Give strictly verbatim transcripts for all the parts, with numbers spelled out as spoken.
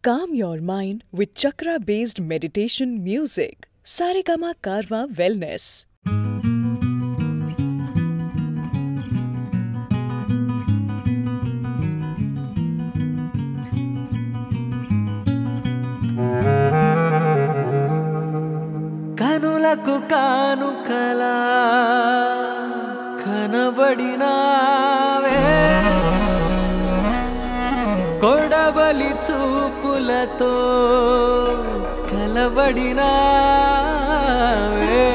Calm your mind with chakra-based meditation music. Saregama Karwa Wellness. కనులకు కానుకలా కనబడినావే కొడవలి చూపులతో కలబడినావే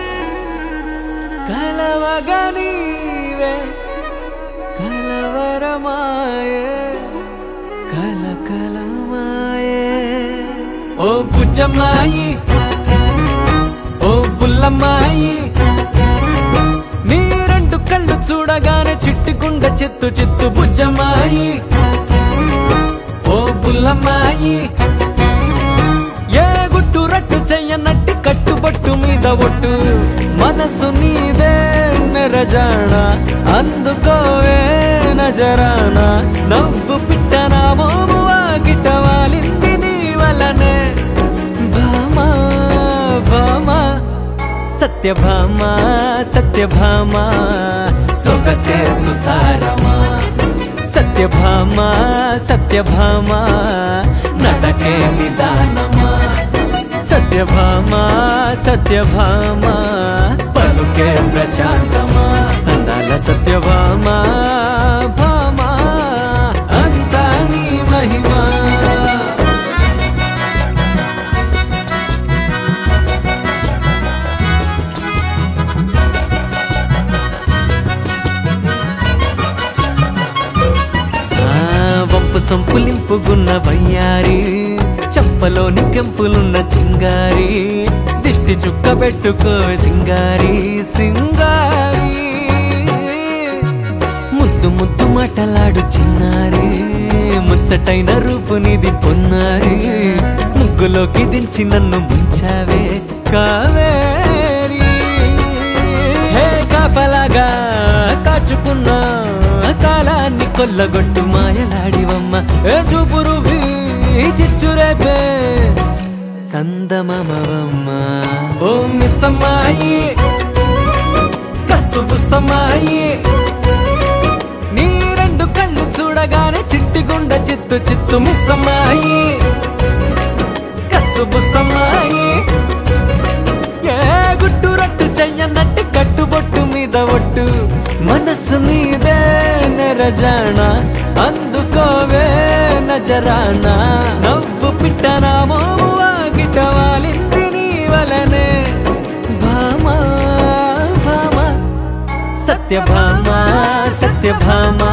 కలవగా నీవే కలవరమాయే కలకలమాయే ఓ బుజ్జమ్మాయి ఓ బుల్లమ్మాయి నీ రెండు కళ్ళు చూడగానే చిట్టుకుండ చిత్తు చిత్తు బుజ్జమ్మాయి ఓ బుల్లమ్మాయి ఏ గుట్టు రట్టు చెయ్యనట్టి కట్టుబట్టు మీద ఒట్టు మనసు నీదే నెరజాణ అందుకోవే నజరానా నవ్వు పిట్టనా మోమువా గిట్టవాలింది నీ వలనే భామా భామా సత్యభామా సత్యభామా సొగసే సుతారమా సత్యభామా సత్యభామా నడకే నిదానమా సత్యభామా సత్యభామా పలుకే ప్రశాంతమా అందాల సత్యభామా భామా అంతా నీ మహిమా సంపులింపుగున్న వయ్యారి చప్పలోని కెంపులున్న చింగారి దిష్టి చుక్క పెట్టుకో సింగారి సింగారి ముద్దు ముద్దు మాటలాడు చిన్నారి ముచ్చటైన రూపునిది పొన్నారి ముగ్గులోకి దించి నన్ను ముంచావే కావేరి హే కాపలాగా కాచుకున్నా కాలాన్ని కొల్లగొట్టు మాయలాడివమ్మ ఏ చూపురు చిచ్చురేపే చందమమవమ్మ ఓ మిస్సమ్మాయి కస్సు బుస్సమ్మాయి నీ రెండు కళ్ళు చూడగానే చిట్టిగుండ చిత్తు చిత్తు మిస్సమ్మాయి కస్సు బుస్సమ్మాయి ఏ గుట్టు రట్టు చెయ్యనట్టు కట్టుబొట్టు మీద ఒట్టు మనసు నీదే నెరజాణ అందుకోవే నజరానా నవ్వు పిట్టనా మోమువా గిట్టవాలింది నీ వలనే భామా భామా సత్యభామా సత్యభామా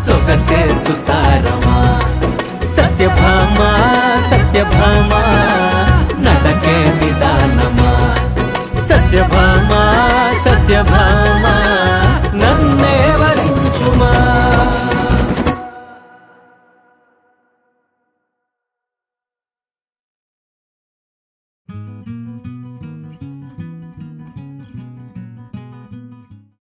సొగసే సుతారమా సత్యభామా సత్యభామా